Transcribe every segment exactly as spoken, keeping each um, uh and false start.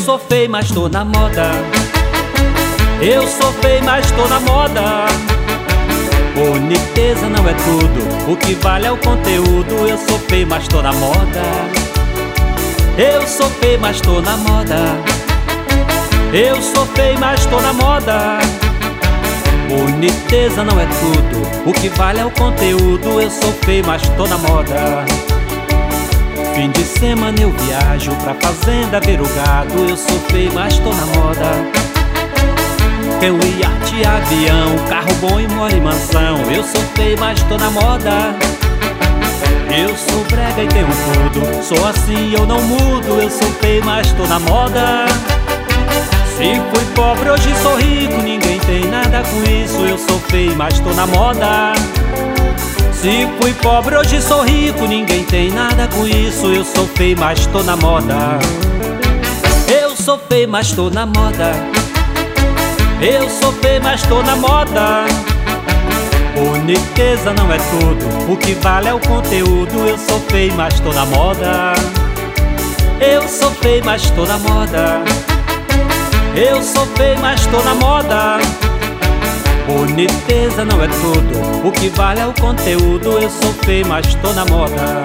sou feio, mas tô na moda. Eu sou feio, mas tô na moda. Boniteza não é tudo, o que vale é o conteúdo. Eu sou feio, mas tô na moda. Eu sou feio, mas tô na moda. Eu sou feio, mas tô na moda. Boniteza não é tudo, o que vale é o conteúdo. Eu sou feio, mas tô na moda. Fim de semana eu viajo pra fazenda ver o gado. Eu sou feio, mas tô na moda. Tenho iate, avião, carro bom e moro em mansão. Eu sou feio, mas tô na moda. Eu sou brega e tenho tudo, sou assim, eu não mudo. Eu sou feio, mas tô na moda. Se fui pobre, hoje sou rico, ninguém tem nada com isso. Eu sou feio, mas tô na moda. Se fui pobre, hoje sou rico, ninguém tem nada com isso. Eu sou feio, mas tô na moda. Eu sou feio, mas tô na moda. Eu sou feio, mas tô na moda. Boniteza não é tudo, o que vale é o conteúdo. Eu sou feio, mas tô na moda. Eu sou feio, mas tô na moda. Eu sou feio, mas tô na moda. Boniteza não é tudo, o que vale é o conteúdo. Eu sou feio, mas tô na moda.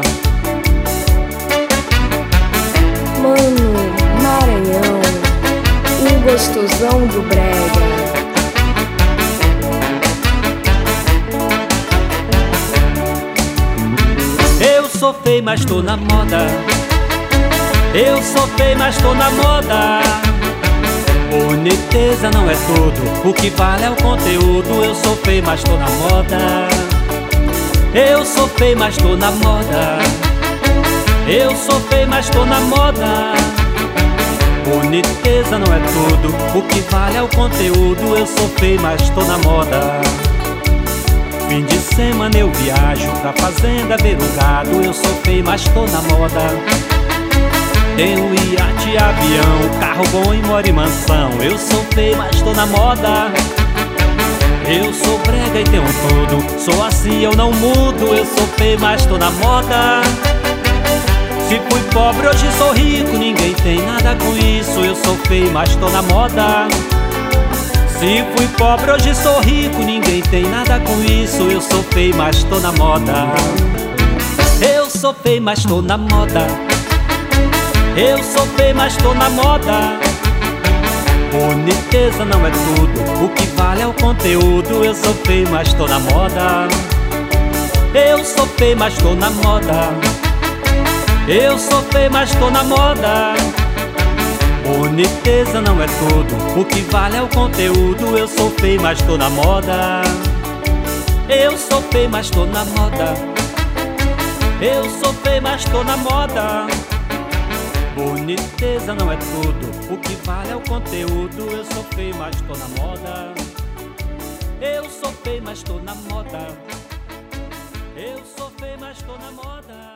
Mano, Maranhão, o gostosão do brega. Eu sou feio, mas tô na moda. Eu sou feio, mas tô na moda. Boniteza não é tudo, o que vale é o conteúdo. Eu sou feio, mas tô na moda. Eu sou feio, mas tô na moda. Eu sou feio, mas tô na moda. Boniteza não é tudo, o que vale é o conteúdo. Eu sou feio, mas tô na moda. Fim de semana eu viajo pra fazenda ver o gado. Eu sou feio, mas tô na moda. Tenho iate, avião, carro bom e moro em mansão. Eu sou feio, mas tô na moda. Eu sou brega e tenho tudo, sou assim, eu não mudo. Eu sou feio, mas tô na moda. Se fui pobre, hoje sou rico, ninguém tem nada com isso. Eu sou feio, mas tô na moda. Se fui pobre, hoje sou rico, ninguém tem nada com isso. Eu sou feio, mas tô na moda. Eu sou feio, mas tô na moda. Eu sou feio, mas tô na moda. Boniteza não é tudo, o que vale é o conteúdo. Eu sou feio, mas tô na moda. Eu sou feio, mas tô na moda. Eu sou feio, mas tô na moda. Boniteza não é tudo, o que vale é o conteúdo. Eu sou feio, mas tô na moda. Eu sou feio, mas tô na moda. Eu sou feio, mas tô na moda. Boniteza não é tudo, o que vale é o conteúdo. Eu sou feio, mas tô na moda. Eu sou feio, mas tô na moda. Eu sou feio, mas tô na moda.